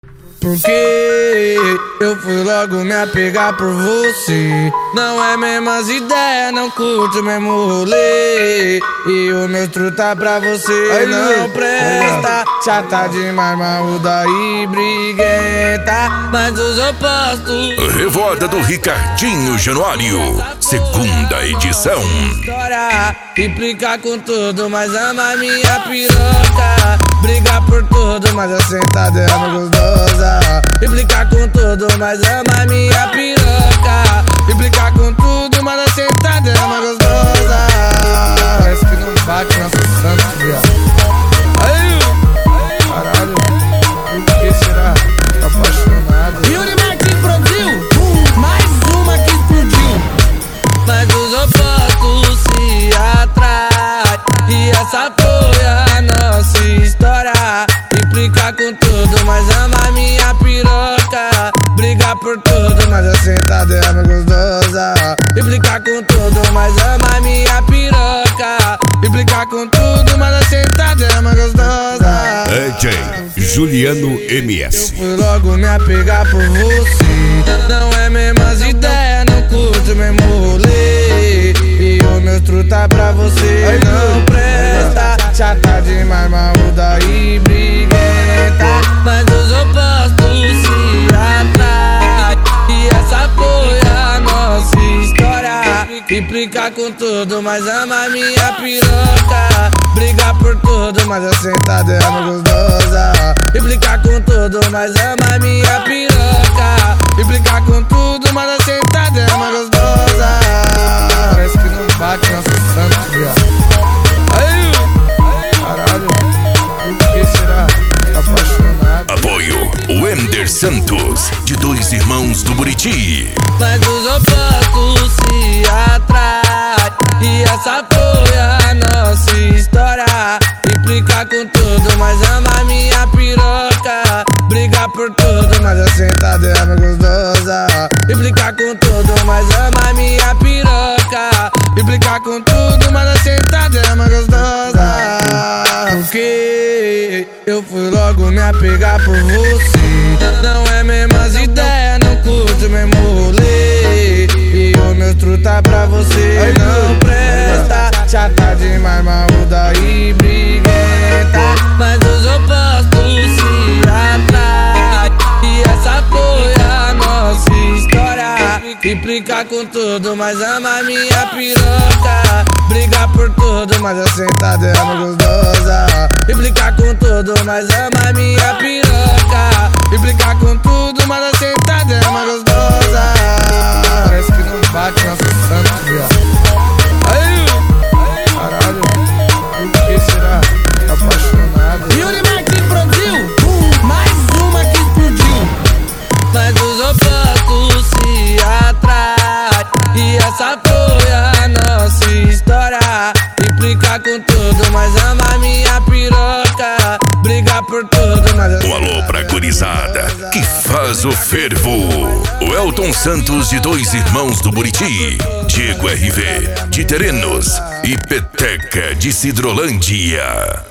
Porque eu fui logo me apegar por você. Não é mesmas ideias, não curto o mesmo rolê. E o meu truta pra você não presta. Chata demais, marruda e briguenta, mas os opostos. Revoada do Ricardinho Januário, segunda edição. História, implica com tudo, mas ama minha piroca. Briga por tudo, mas a sentada é gostosa. Implica com tudo, mas ama minha piroca. Implica com tudo, mas a sentada é gostosa. Parece que não bate nosso santo, viado. Caralho, por que será? Tá apaixonado. Yuri Martins produziu mais uma que explodiu. Mas os opostos se atraem, e essa foi a nossa história. Implica com tudo, mas ama minha piroca. Briga por tudo, mas a sentada é gostosa. Implica com tudo, mas ama minha piroca. Implica com tudo, mas a sentada é gostosa. DJ Juliano MS. Eu fui logo me apegar por você. Não é mesmas ideias, não curto o mesmo rolê. E o meu truta pra você não presta. Chata demais, marruda e briguenta, mas os opostos se atraem. E essa foi a nossa história. Implica com tudo, mas ama minha piroca. Briga por tudo, mas a sentada é gostosa. Implica com tudo, mas ama minha piroca. Implica com tudo, mas a sentada é gostosa. Parece que não bate nosso santo, viado. Caralho, por que será? Tá apaixonado. Apoio Wender Santos, de Dois Irmãos do Buriti. Mas os opostos se atraem, e essa foi a nossa história. Implica com tudo, mas ama minha piroca. Briga por tudo, mas a sentada é gostosa. Implica com tudo, mas ama minha piroca. Implica com tudo, mas a sentada é gostosa. Porque eu fui logo me apegar por você. Não é mesmas ideias, não curto o mesmo rolê. E o meu truta pra você não presta. Chata demais, marruda e briguenta, mas os opostos se atraem. E essa foi a nossa história. Implica com tudo, mas ama minha piroca. Briga por tudo, mas a sentada é gostosa. Implica com tudo, mas ama minha piroca. Implica com tudo, mas a sentada é gostosa. Parece que não bate nosso santo, viado. Caralho, por que será? Tá apaixonado. Yuri Martins produziu mais uma que explodiu. Mas os opostos se atraem, e essa foi a nossa história. Implica com tudo, mas ama minha piroca. Briga por tudo, mas Um alô pra gurizada que faz o fervo. O Elton Santos, de Dois Irmãos do Buriti. Diego RV, de Terenos. E Peteca, de Sidrolândia.